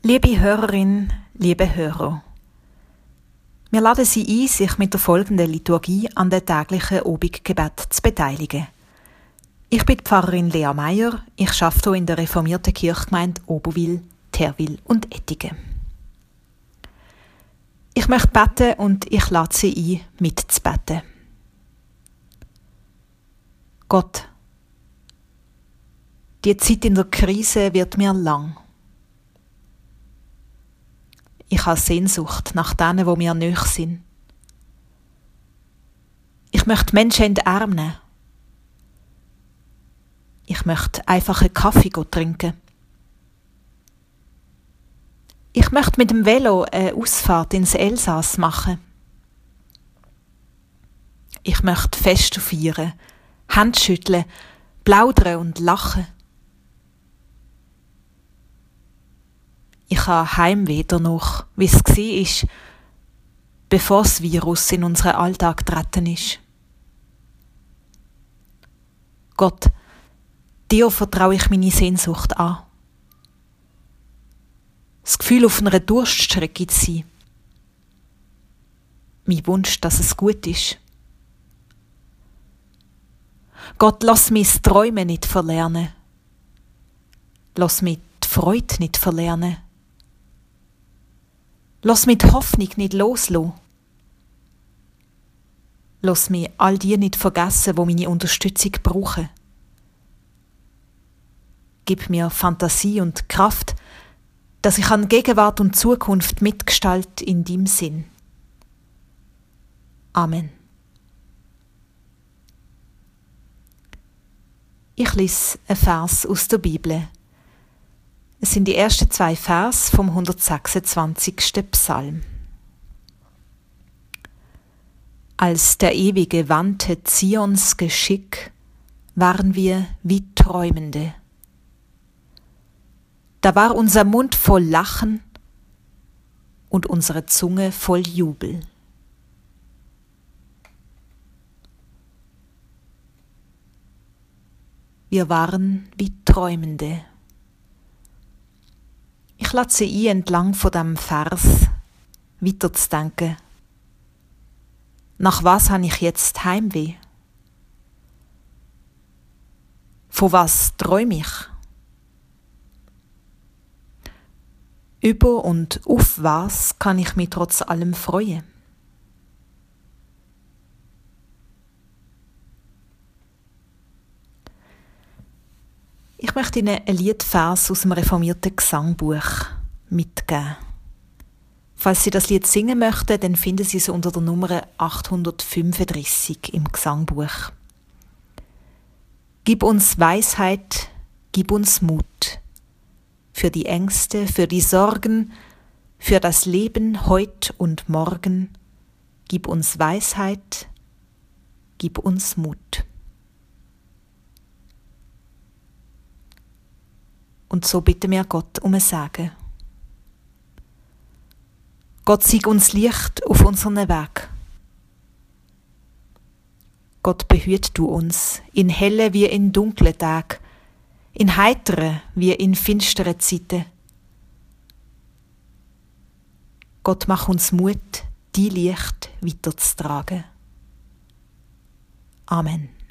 Liebe Hörerin, liebe Hörer, wir laden Sie ein, sich mit der folgenden Liturgie an den täglichen Obiggebet zu beteiligen. Ich bin Pfarrerin Lea Meier, ich arbeite hier in der reformierten Kirchgemeinde Oberwil, Therwil und Ettigen. Ich möchte beten und ich lade Sie ein, mitzubeten. Gott, die Zeit in der Krise wird mir lang. Ich habe Sehnsucht nach denen, die mir nahe sind. Ich möchte Menschen in den Arm nehmen. Ich möchte einfach einen Kaffee trinken. Ich möchte mit dem Velo eine Ausfahrt ins Elsass machen. Ich möchte Feste feiern, Hände schütteln, plaudern und lachen. Ich habe Heimweh danach, wie es war, bevor das Virus in unseren Alltag getreten ist. Gott, dir vertraue ich meine Sehnsucht an. Das Gefühl, auf einer Durststrecke zu sein. Mein Wunsch, dass es gut ist. Gott, lass mich das Träumen nicht verlernen. Lass mich die Freude nicht verlernen. Lass mich die Hoffnung nicht loslassen. Lass mich all die nicht vergessen, die meine Unterstützung brauchen. Gib mir Fantasie und Kraft, dass ich an Gegenwart und Zukunft mitgestalte in deinem Sinn. Amen. Ich lese einen Vers aus der Bibel. Es sind die ersten 2 Vers vom 126. Psalm. Als der Ewige wandte Zions Geschick, waren wir wie Träumende. Da war unser Mund voll Lachen und unsere Zunge voll Jubel. Wir waren wie Träumende. Ich lade Sie ein, entlang von diesem Vers weiterzudenken. Nach was habe ich jetzt Heimweh? Von was träume ich? Über und auf was kann ich mich trotz allem freuen? Ich möchte Ihnen ein Liedvers aus dem reformierten Gesangbuch mitgeben. Falls Sie das Lied singen möchten, dann finden Sie es unter der Nummer 835 im Gesangbuch. Gib uns Weisheit, gib uns Mut. Für die Ängste, für die Sorgen, für das Leben heut und morgen. Gib uns Weisheit, gib uns Mut. Und so bitten wir Gott um ein Segen. Gott sei uns Licht auf unseren Weg. Gott behüte du uns in helle wie in dunklen Tagen, in heitere wie in finsteren Zeiten. Gott mach uns Mut, die Licht weiterzutragen. Amen.